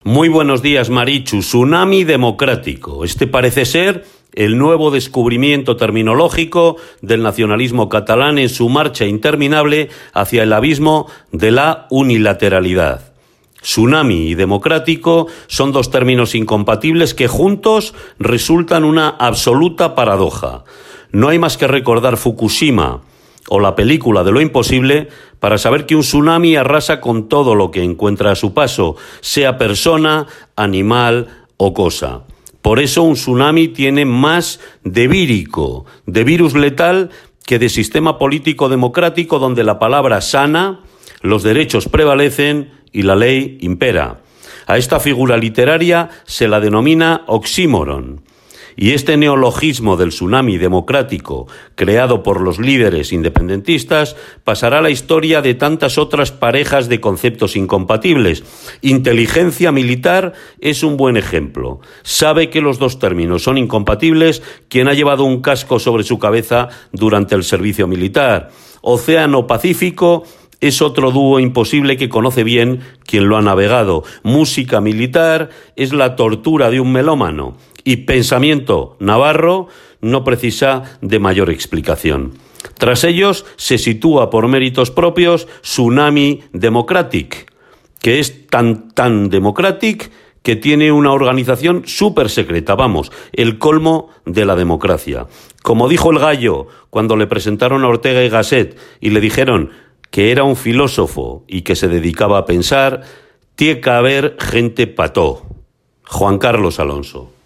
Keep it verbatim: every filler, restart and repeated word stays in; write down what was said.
Muy buenos días, Marichu. Tsunami democrático. Este parece ser el nuevo descubrimiento terminológico del nacionalismo catalán en su marcha interminable hacia el abismo de la unilateralidad. Tsunami y democrático son dos términos incompatibles que juntos resultan una absoluta paradoja. No hay más que recordar Fukushima o la película de lo imposible para saber que un tsunami arrasa con todo lo que encuentra a su paso, sea persona, animal o cosa. Por eso un tsunami tiene más de vírico, de virus letal, que de sistema político democrático donde la palabra sana, los derechos prevalecen y la ley impera. A esta figura literaria se la denomina oxímoron. Y este neologismo del tsunami democrático, creado por los líderes independentistas, pasará a la historia de tantas otras parejas de conceptos incompatibles. Inteligencia militar es un buen ejemplo. Sabe que los dos términos son incompatibles quien ha llevado un casco sobre su cabeza durante el servicio militar. Océano Pacífico es otro dúo imposible que conoce bien quien lo ha navegado. Música militar es la tortura de un melómano. Y pensamiento navarro no precisa de mayor explicación. Tras ellos se sitúa por méritos propios Tsunami Democratic, que es tan tan democratic que tiene una organización súper secreta, vamos, el colmo de la democracia. Como dijo el Gallo cuando le presentaron a Ortega y Gasset y le dijeron que era un filósofo y que se dedicaba a pensar, tiene que haber gente pató. Juan Carlos Alonso.